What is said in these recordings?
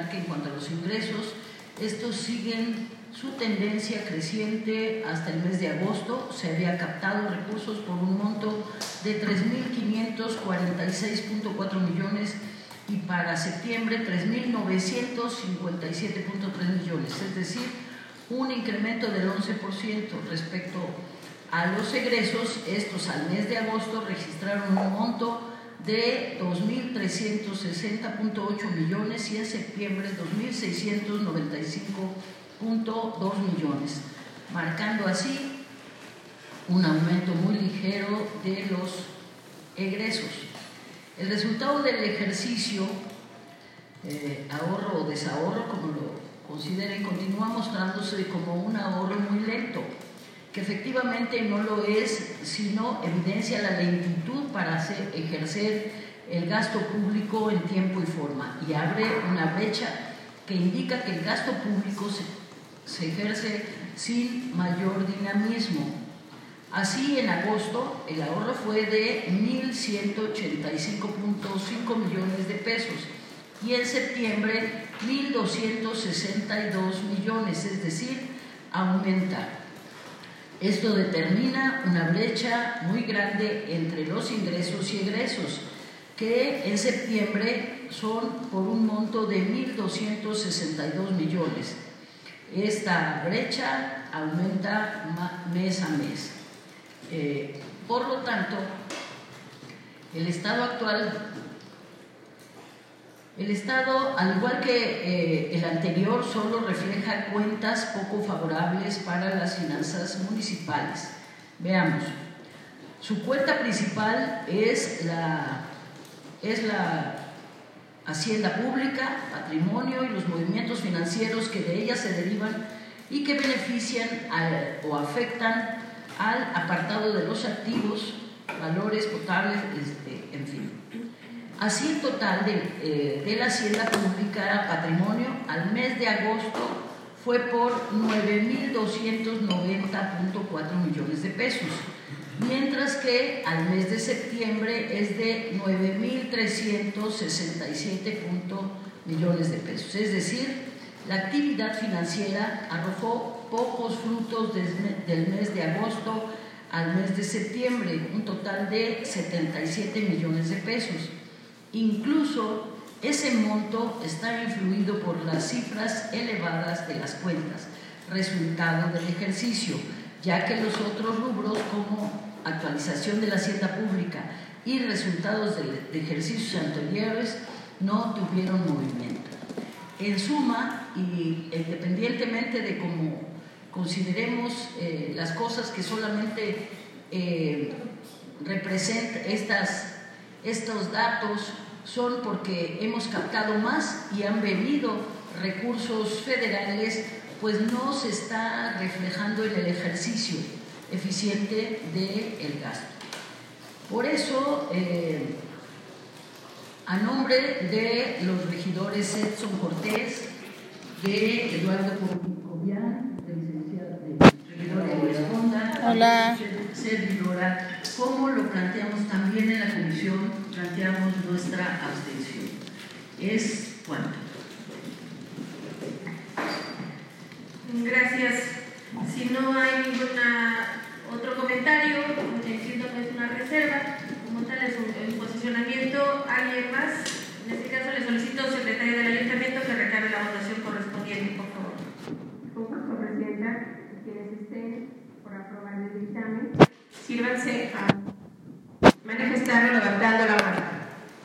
mencionar que en cuanto a los ingresos, estos siguen su tendencia creciente. Hasta el mes de agosto se había captado recursos por un monto de 3.546.4 millones y para septiembre 3.957.3 millones, es decir, un incremento del 11%. Respecto a los egresos, estos al mes de agosto registraron un monto de 2.360.8 millones y en septiembre 2.695.2 millones, marcando así un aumento muy ligero de los egresos. El resultado del ejercicio, ahorro o desahorro, como lo consideren, continúa mostrándose como un ahorro muy lento, que efectivamente no lo es, sino evidencia la lentitud para ejercer el gasto público en tiempo y forma, y abre una brecha que indica que el gasto público se ejerce sin mayor dinamismo. Así, en agosto, el ahorro fue de 1.185.5 millones de pesos y en septiembre 1.262 millones, es decir, aumenta. Esto determina una brecha muy grande entre los ingresos y egresos, que en septiembre son por un monto de 1.262 millones. Esta brecha aumenta mes a mes. Por lo tanto, el Estado actual, al igual que el anterior, solo refleja cuentas poco favorables para las finanzas municipales. Veamos. Su cuenta principal es la hacienda pública, patrimonio y los movimientos financieros que de ella se derivan y que benefician o afectan al apartado de los activos, valores potables, en fin. Así, el total de la hacienda pública patrimonio al mes de agosto fue por 9.290.4 millones de pesos, mientras que al mes de septiembre es de 9.367 millones de pesos. Es decir, la actividad financiera arrojó pocos frutos del mes de agosto al mes de septiembre, un total de 77 millones de pesos. Incluso ese monto está influido por las cifras elevadas de las cuentas, resultado del ejercicio, ya que los otros rubros como actualización de la hacienda pública y resultados de ejercicios anteriores no tuvieron movimiento. En suma, y independientemente de cómo consideremos las cosas que solamente representan estos datos, son porque hemos captado más y han venido recursos federales, pues no se está reflejando en el ejercicio eficiente del gasto. Por eso, a nombre de los regidores Edson Cortés, de Eduardo Cobian, del licenciado regidor de Esponda, hola, servidora, como lo planteamos también en la comisión, planteamos nuestra abstención. ¿Es cuánto? Gracias. Si no hay ningún otro comentario, entiendo que es una reserva, como tal es un posicionamiento. ¿Alguien más? En este caso le solicito al secretario del ayuntamiento que recabe la votación correspondiente, por favor. Concurso, presidenta, quienes estén por aprobar el dictamen, sírvanse a manifestarlo levantando la mano.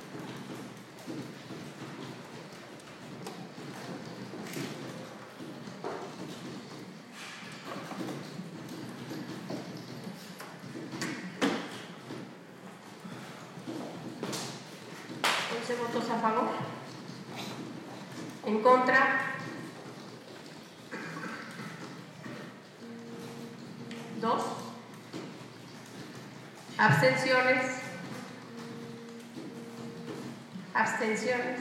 ¿Votos a favor? ¿En contra? ¿2? ¿Abstenciones? ¿Abstenciones?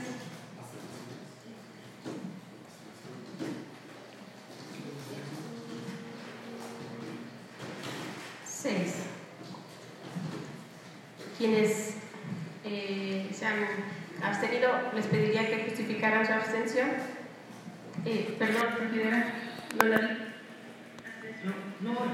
¿6? Quienes se han Abstenido, les pediría que justificaran su abstención. Perdón, regidora, no la vi. No.